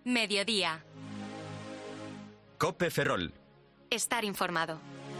Mediodía. COPE Ferrol. Estar informado.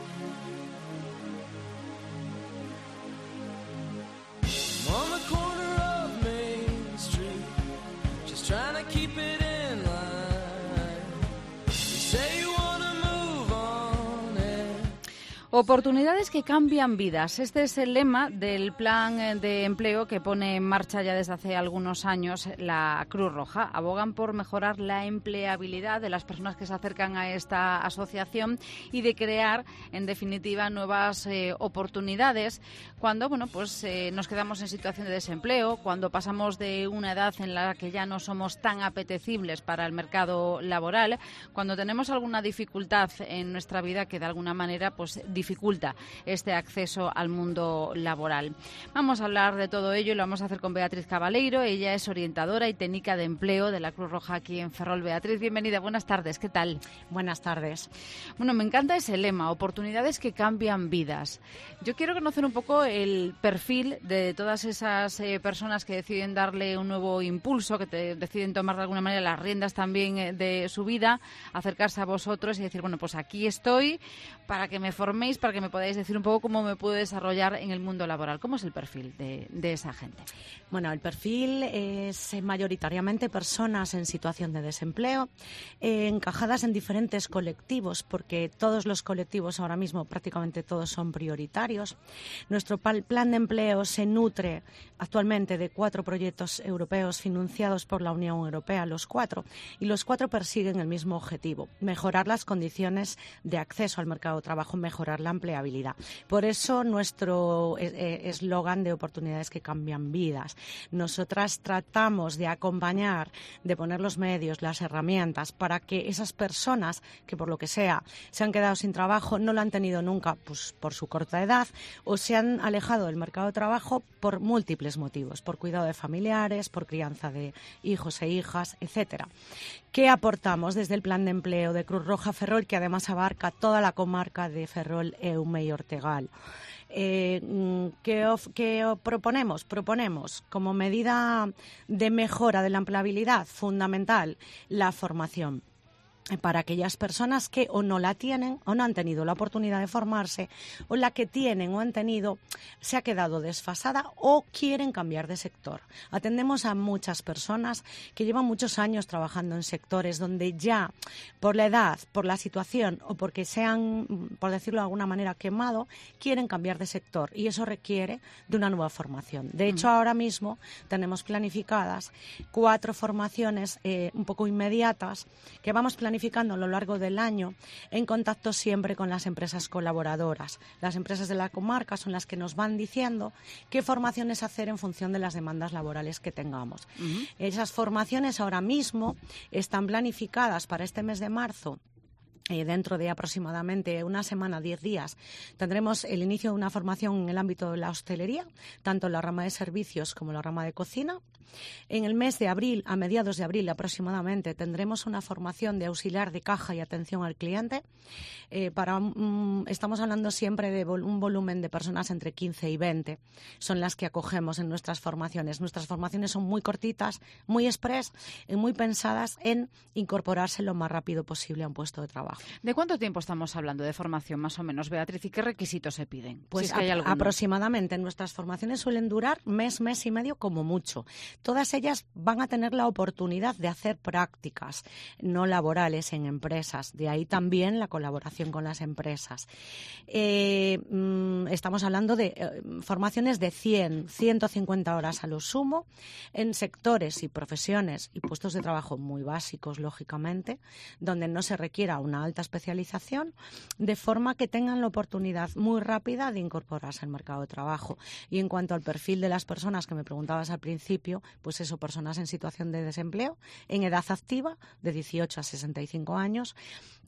Oportunidades que cambian vidas. Este es el lema del plan de empleo que pone en marcha ya desde hace algunos años la Cruz Roja. Abogan por mejorar la empleabilidad de las personas que se acercan a esta asociación y de crear, en definitiva, nuevas oportunidades cuando nos quedamos en situación de desempleo, cuando pasamos de una edad en la que ya no somos tan apetecibles para el mercado laboral, cuando tenemos alguna dificultad en nuestra vida que de alguna manera dificulta este acceso al mundo laboral. Vamos a hablar de todo ello y lo vamos a hacer con Beatriz Cabaleiro. Ella es orientadora y técnica de empleo de la Cruz Roja aquí en Ferrol. Beatriz, bienvenida. Buenas tardes. ¿Qué tal? Buenas tardes. Bueno, me encanta ese lema, oportunidades que cambian vidas. Yo quiero conocer un poco el perfil de todas esas personas que deciden darle un nuevo impulso, que deciden tomar de alguna manera las riendas también de su vida, acercarse a vosotros y decir, bueno, pues aquí estoy para que me forméis, para que me podáis decir un poco cómo me puedo desarrollar en el mundo laboral. ¿Cómo es el perfil de esa gente? Bueno, el perfil es mayoritariamente personas en situación de desempleo, encajadas en diferentes colectivos, porque todos los colectivos ahora mismo, prácticamente todos, son prioritarios. Nuestro plan de empleo se nutre actualmente de 4 proyectos europeos financiados por la Unión Europea, los 4, y los 4 persiguen el mismo objetivo: mejorar las condiciones de acceso al mercado de trabajo, mejorar la empleabilidad. Por eso nuestro eslogan de oportunidades que cambian vidas. Nosotras tratamos de acompañar, de poner los medios, las herramientas para que esas personas que por lo que sea se han quedado sin trabajo, no lo han tenido nunca por su corta edad, o se han alejado del mercado de trabajo por múltiples motivos, por cuidado de familiares, por crianza de hijos e hijas, etcétera. ¿Qué aportamos desde el plan de empleo de Cruz Roja Ferrol, que además abarca toda la comarca de Ferrol, Eume y Ortegal? ¿Qué proponemos? Proponemos como medida de mejora de la empleabilidad fundamental la formación para aquellas personas que o no la tienen o no han tenido la oportunidad de formarse, o la que tienen o han tenido se ha quedado desfasada o quieren cambiar de sector. Atendemos a muchas personas que llevan muchos años trabajando en sectores donde ya por la edad, por la situación o porque se han, por decirlo de alguna manera, quemado, quieren cambiar de sector, y eso requiere de una nueva formación. De hecho, ahora mismo tenemos planificadas 4 formaciones un poco inmediatas que vamos planificando a lo largo del año, en contacto siempre con las empresas colaboradoras. Las empresas de la comarca son las que nos van diciendo qué formaciones hacer en función de las demandas laborales que tengamos. Esas formaciones ahora mismo están planificadas para este mes de marzo. Dentro de aproximadamente una semana, 10 días, tendremos el inicio de una formación en el ámbito de la hostelería, tanto en la rama de servicios como en la rama de cocina. En el mes de abril, a mediados de abril aproximadamente, tendremos una formación de auxiliar de caja y atención al cliente. Estamos hablando siempre de un volumen de personas entre 15 y 20. Son las que acogemos en nuestras formaciones. Nuestras formaciones son muy cortitas, muy express y muy pensadas en incorporarse lo más rápido posible a un puesto de trabajo. ¿De cuánto tiempo estamos hablando de formación, más o menos, Beatriz? ¿Y qué requisitos se piden? Pues si es que hay alguno. Aproximadamente nuestras formaciones suelen durar mes y medio como mucho. Todas ellas van a tener la oportunidad de hacer prácticas no laborales en empresas. De ahí también la colaboración con las empresas. Estamos hablando de formaciones de 100, 150 horas a lo sumo en sectores y profesiones y puestos de trabajo muy básicos, lógicamente, donde no se requiera una alta especialización, de forma que tengan la oportunidad muy rápida de incorporarse al mercado de trabajo. Y en cuanto al perfil de las personas que me preguntabas al principio, pues eso, personas en situación de desempleo, en edad activa, de 18 a 65 años,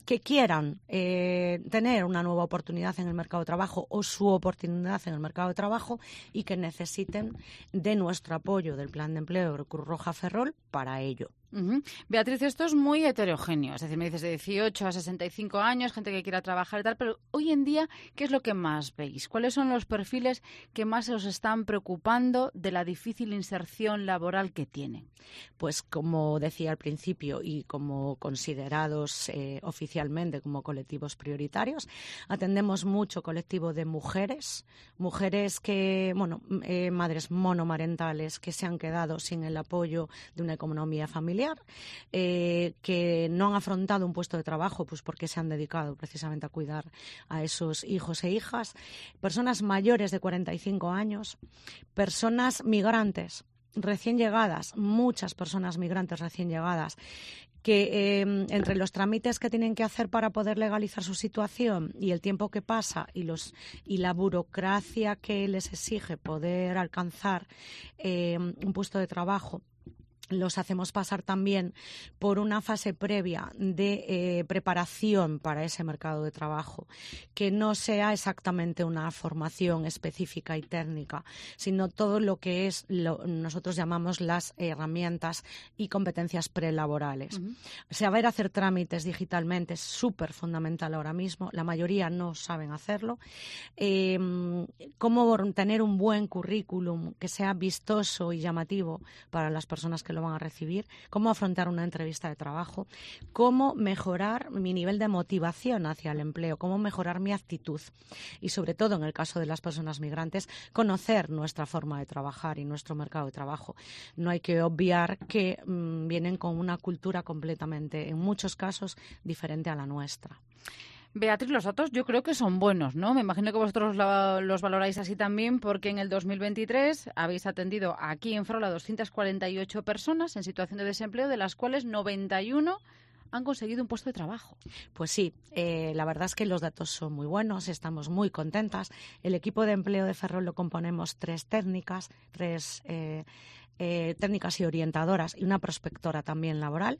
que quieran tener una nueva oportunidad en el mercado de trabajo o su oportunidad en el mercado de trabajo y que necesiten de nuestro apoyo del Plan de Empleo de Cruz Roja Ferrol para ello. Beatriz, esto es muy heterogéneo, es decir, me dices de 18 a 65 años, gente que quiera trabajar y tal, pero hoy en día, ¿qué es lo que más veis? ¿Cuáles son los perfiles que más os están preocupando de la difícil inserción laboral que tienen? Pues como decía al principio y como considerados oficialmente como colectivos prioritarios, atendemos mucho colectivo de mujeres que, madres monomarentales que se han quedado sin el apoyo de una economía familiar, que no han afrontado un puesto de trabajo pues porque se han dedicado precisamente a cuidar a esos hijos e hijas, personas mayores de 45 años, personas migrantes recién llegadas, muchas personas migrantes recién llegadas, que entre los trámites que tienen que hacer para poder legalizar su situación y el tiempo que pasa y la burocracia que les exige poder alcanzar un puesto de trabajo, los hacemos pasar también por una fase previa de preparación para ese mercado de trabajo, que no sea exactamente una formación específica y técnica, sino todo lo que es nosotros llamamos las herramientas y competencias prelaborales. Saber hacer trámites digitalmente es súper fundamental ahora mismo, la mayoría no saben hacerlo. Cómo tener un buen currículum que sea vistoso y llamativo para las personas que lo van a recibir, cómo afrontar una entrevista de trabajo, cómo mejorar mi nivel de motivación hacia el empleo, cómo mejorar mi actitud y, sobre todo, en el caso de las personas migrantes, conocer nuestra forma de trabajar y nuestro mercado de trabajo. No hay que obviar que vienen con una cultura completamente, en muchos casos, diferente a la nuestra. Beatriz, los datos yo creo que son buenos, ¿no? Me imagino que vosotros los valoráis así también, porque en el 2023 habéis atendido aquí en Ferrol a 248 personas en situación de desempleo, de las cuales 91 han conseguido un puesto de trabajo. Pues sí, la verdad es que los datos son muy buenos, estamos muy contentas. El equipo de empleo de Ferrol lo componemos tres técnicas y orientadoras y una prospectora también laboral,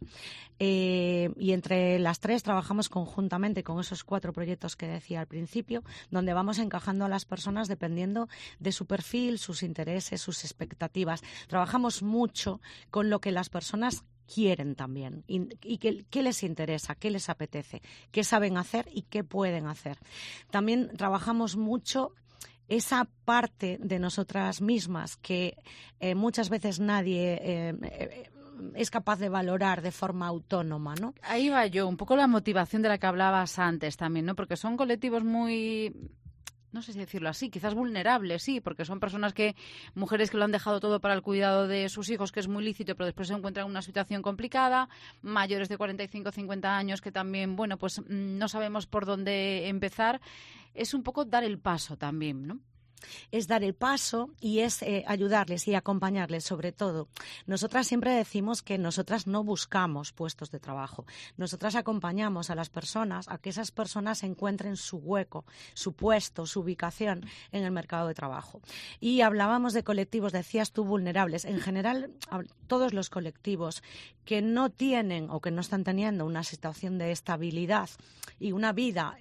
y entre las tres trabajamos conjuntamente con esos 4 proyectos que decía al principio, donde vamos encajando a las personas dependiendo de su perfil, sus intereses, sus expectativas. Trabajamos mucho con lo que las personas quieren también y qué les interesa, qué les apetece, qué saben hacer y qué pueden hacer. También trabajamos mucho esa parte de nosotras mismas que muchas veces nadie es capaz de valorar de forma autónoma, ¿no? Ahí va yo, un poco la motivación de la que hablabas antes también, ¿no? Porque son colectivos muy, no sé si decirlo así, quizás vulnerables, sí, porque son mujeres que lo han dejado todo para el cuidado de sus hijos, que es muy lícito, pero después se encuentran en una situación complicada, mayores de 45 o 50 años que también, pues no sabemos por dónde empezar. Es un poco dar el paso también, ¿no? Es dar el paso y es ayudarles y acompañarles, sobre todo. Nosotras siempre decimos que nosotras no buscamos puestos de trabajo. Nosotras acompañamos a las personas a que esas personas encuentren su hueco, su puesto, su ubicación en el mercado de trabajo. Y hablábamos de colectivos, decías tú, vulnerables. En general, todos los colectivos que no tienen o que no están teniendo una situación de estabilidad y una vida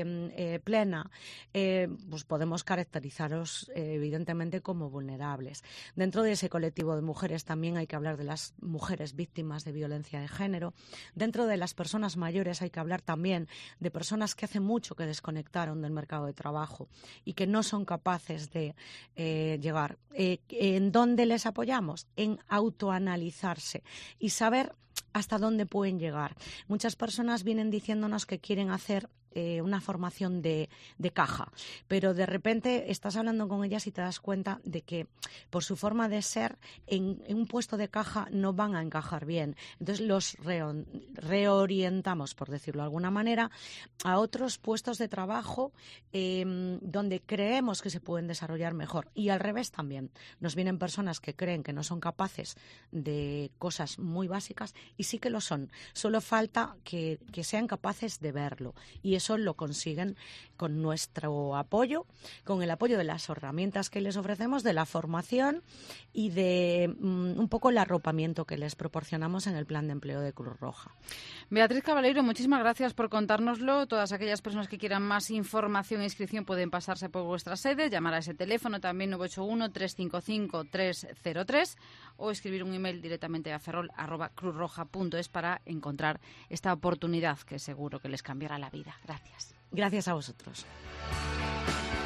plena, pues podemos caracterizarlos evidentemente como vulnerables. Dentro de ese colectivo de mujeres también hay que hablar de las mujeres víctimas de violencia de género. Dentro de las personas mayores hay que hablar también de personas que hace mucho que desconectaron del mercado de trabajo y que no son capaces de llegar. ¿En dónde les apoyamos? En autoanalizarse y saber hasta dónde pueden llegar. Muchas personas vienen diciéndonos que quieren hacer una formación de caja, pero de repente estás hablando con ellas y te das cuenta de que por su forma de ser en un puesto de caja no van a encajar bien. Entonces los reorientamos, por decirlo de alguna manera, a otros puestos de trabajo donde creemos que se pueden desarrollar mejor. Y al revés también. Nos vienen personas que creen que no son capaces de cosas muy básicas y sí que lo son. Solo falta que sean capaces de verlo. Y eso eso lo consiguen con nuestro apoyo, con el apoyo de las herramientas que les ofrecemos, de la formación y de un poco el arropamiento que les proporcionamos en el plan de empleo de Cruz Roja. Beatriz Cabaleiro, muchísimas gracias por contárnoslo. Todas aquellas personas que quieran más información e inscripción pueden pasarse por vuestra sede, llamar a ese teléfono también 981-355-303 o escribir un email directamente a ferrol@cruzroja.es para encontrar esta oportunidad que seguro que les cambiará la vida. Gracias. Gracias a vosotros.